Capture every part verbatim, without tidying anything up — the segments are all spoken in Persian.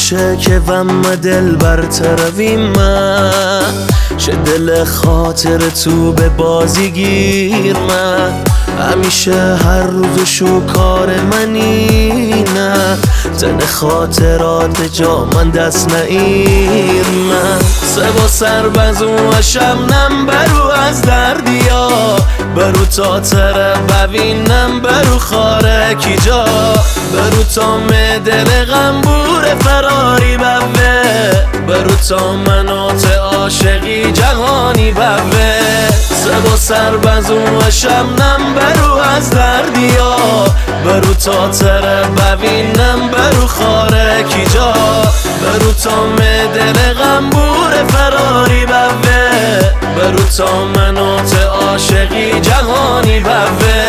میشه که وم دل برترویم من شه دل خاطر تو به بازی گیر من همیشه هر روز شو کار منی نه تن خاطرات جا من دست نیر من سبا سر بزو و شمنم برو از دردیا برو تا تره ببینم برو خاره کی جا برو تا دل غنبور فراری بوه برو تا منات عاشقی جهانی بوه سبا سر بزو و شمنم برو از دردیا برو تا تره ببینم برو خاره کی جا برو تا دل غنبور فراری بوه برو تا منات عاشقی جهانی بوه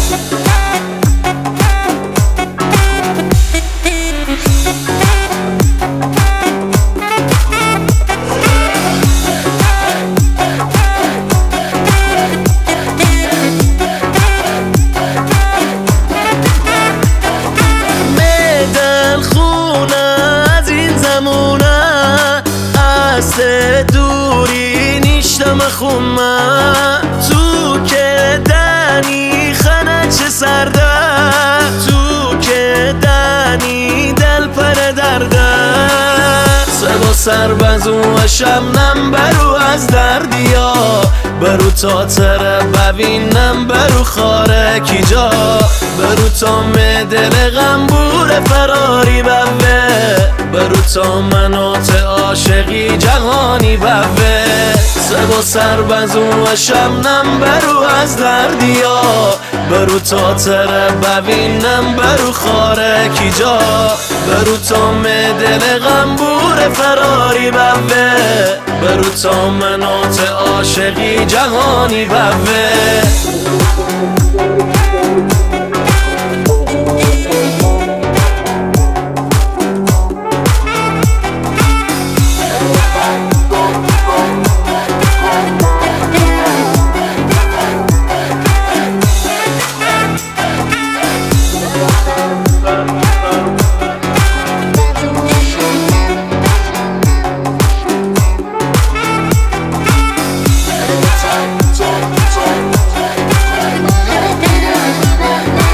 دوری نیشتم خونه تو که دنی خنه چه سرده تو که دنی دل پر درده سبا سر بزو و شمنم برو از دردیا برو تا تره ببینم برو خاره کی جا برو تا دل غنبور فراری بوه برو تا منات عاشقی جهانی بوه سبا سر بزو و شمنم برو از دردیا برو تا تره ببینم برو خاره کی جا برو تا دل غنبور فراری بوه برو تا منات عاشقی جهانی بوه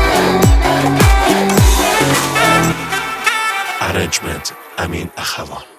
Arrangement Amin Akhavan.